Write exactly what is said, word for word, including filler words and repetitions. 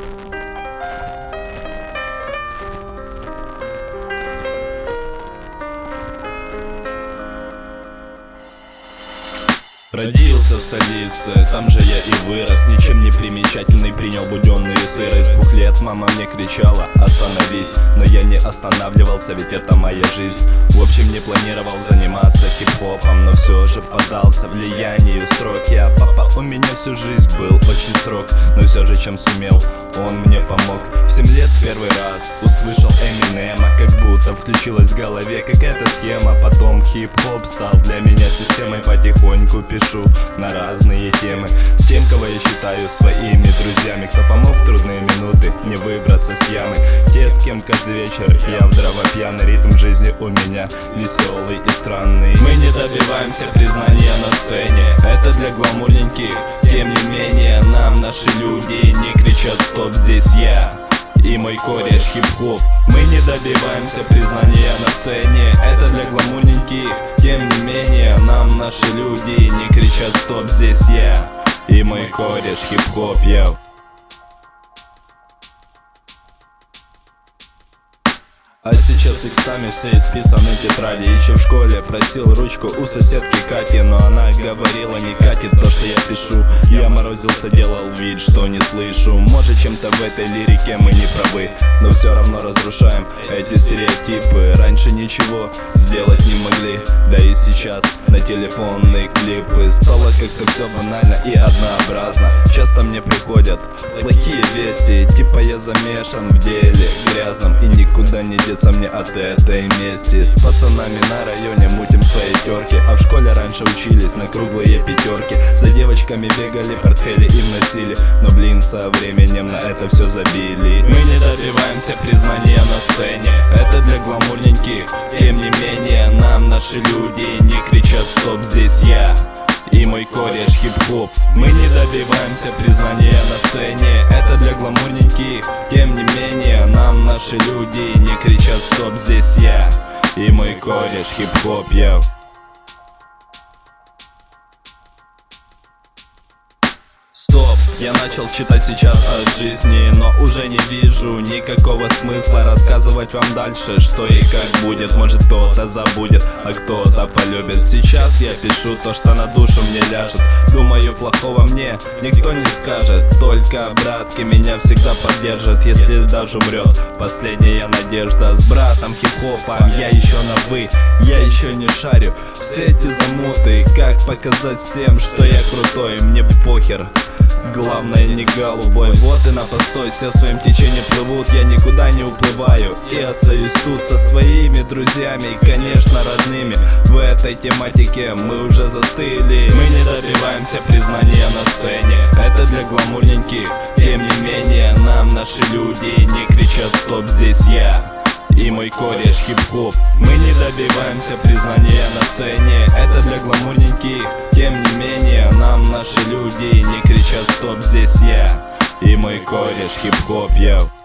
Родился в столице, там же я и вырос. Ничем не примечательный, принял будённую сырость. С двух лет мама мне кричала: остановись. Но я не останавливался, ведь это моя жизнь. В общем, не планировал заниматься хип-хопом, но все же поддался влиянию строки. А папа у меня всю жизнь был очень строг, но все же чем сумел, он мне помог. В семь лет первый раз услышал Эминема, как будто включилась в голове какая-то схема. Потом хип-хоп стал для меня системой. Потихоньку пишу на разные темы с тем, кого я считаю своими друзьями, кто помог в трудные минуты не выбраться с ямы. Те, с кем каждый вечер я вдрова пьяный. Ритм жизни у меня веселый и странный. Мы не добиваемся признания на сцене, это для гламурненьких. Тем не менее, нам наши люди не кричат: стоп, здесь я и мой кореш хип-хоп. Мы не добиваемся признания на сцене, это для гламурненьких. Тем не менее, нам наши люди не кричат: стоп, здесь я и мой кореш хип-хоп, йоу. А сейчас иксами все исписаны тетради. Еще в школе просил ручку у соседки Кати, но она говорила: не катит то, что я пишу. Я морозился, делал вид, что не слышу. Может, чем-то в этой лирике мы не правы, но все равно разрушаем эти стереотипы. Раньше ничего сделать не могли, да и сейчас на телефонные клипы стало как-то все банально и однообразно. Часто мне приходят плохие вести, типа я замешан в деле грязном, и никуда не деться мне от этой мести. С пацанами на районе мутим свои терки, а в школе раньше учились на круглые пятерки. За девочками бегали, портфели им носили, но блин, со временем на это все забили. Мы не добиваемся признания на сцене, это для гламурненьких. Тем не менее, нам наши люди не кричат: стоп, здесь я и мой кореш хип-хоп. Мы не добиваемся признания на сцене, это для гламурненьких. Тем не менее, нам наши люди не кричат: стоп, здесь я и мой кореш хип-хоп, йоу. Я начал читать сейчас от жизни, но уже не вижу никакого смысла рассказывать вам дальше, что и как будет. Может, кто-то забудет, а кто-то полюбит. Сейчас я пишу то, что на душу мне ляжет. Думаю, плохого мне никто не скажет, только братки меня всегда поддержат. Если даже умрет последняя надежда. С братом хип-хопом я еще на вы, я еще не шарю все эти замуты. Как показать всем, что я крутой? Мне похер, главное не голубой. Вот и на постой, все своим течением плывут. Я никуда не уплываю и остаюсь тут со своими друзьями и, конечно, родными. В этой тематике мы уже застыли. Мы не добиваемся признания на сцене, это для гламурненьких. Тем не менее, нам наши люди не кричат: стоп, здесь я и мой кореш хип-хоп. Мы не добиваемся признания на сцене, это для гламурненьких. Тем не менее, нам наши люди не кричат: стоп, здесь я и мой кореш хип-хоп, йоу.